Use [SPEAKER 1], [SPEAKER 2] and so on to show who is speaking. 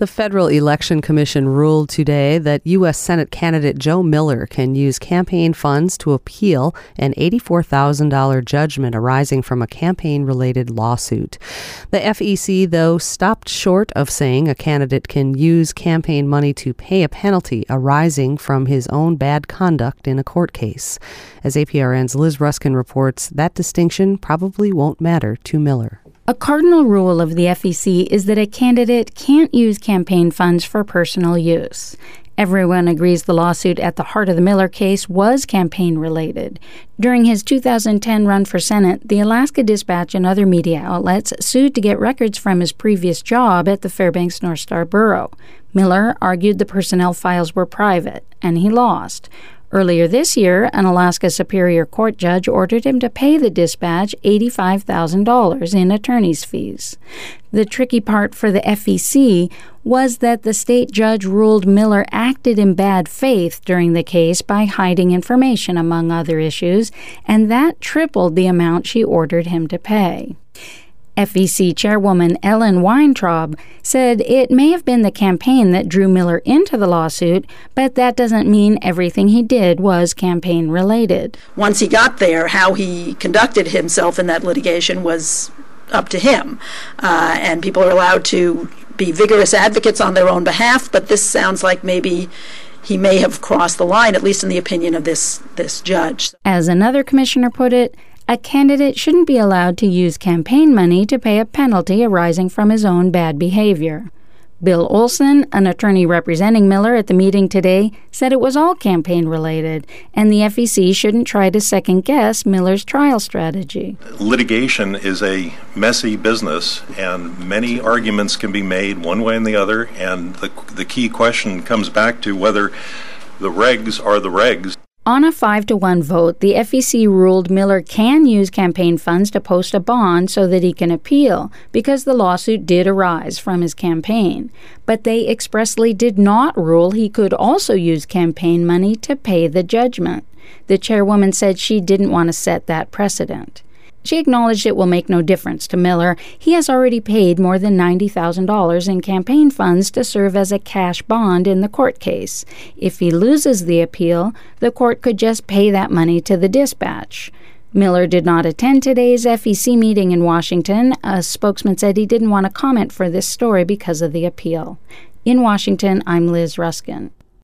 [SPEAKER 1] The Federal Election Commission ruled today that U.S. Senate candidate Joe Miller can use campaign funds to appeal an $84,000 judgment arising from a campaign-related lawsuit. The FEC, though, stopped short of saying a candidate can use campaign money to pay a penalty arising from his own bad conduct in a court case. As APRN's Liz Ruskin reports, that distinction probably won't matter to Miller.
[SPEAKER 2] A cardinal rule of the FEC is that a candidate can't use campaign funds for personal use. Everyone agrees the lawsuit at the heart of the Miller case was campaign-related. During his 2010 run for Senate, the Alaska Dispatch and other media outlets sued to get records from his previous job at the Fairbanks North Star Borough. Miller argued the personnel files were private, and he lost. Earlier this year, an Alaska Superior Court judge ordered him to pay the Dispatch $85,000 in attorney's fees. The tricky part for the FEC was that the state judge ruled Miller acted in bad faith during the case by hiding information, among other issues, and that tripled the amount she ordered him to pay. FEC Chairwoman Ellen Weintraub said it may have been the campaign that drew Miller into the lawsuit, but that doesn't mean everything he did was campaign-related.
[SPEAKER 3] Once he got there, how he conducted himself in that litigation was up to him. And people are allowed to be vigorous advocates on their own behalf, but this sounds like maybe he may have crossed the line, at least in the opinion of this judge.
[SPEAKER 2] As another commissioner put it, a candidate shouldn't be allowed to use campaign money to pay a penalty arising from his own bad behavior. Bill Olson, an attorney representing Miller at the meeting today, said it was all campaign-related, and the FEC shouldn't try to second-guess Miller's trial strategy.
[SPEAKER 4] Litigation is a messy business, and many arguments can be made one way and the other, and the key question comes back to whether the regs are the regs.
[SPEAKER 2] On a 5-1 vote, the FEC ruled Miller can use campaign funds to post a bond so that he can appeal, because the lawsuit did arise from his campaign. But they expressly did not rule he could also use campaign money to pay the judgment. The chairwoman said she didn't want to set that precedent. She acknowledged it will make no difference to Miller. He has already paid more than $90,000 in campaign funds to serve as a cash bond in the court case. If he loses the appeal, the court could just pay that money to the Dispatch. Miller did not attend today's FEC meeting in Washington. A spokesman said he didn't want to comment for this story because of the appeal. In Washington, I'm Liz Ruskin.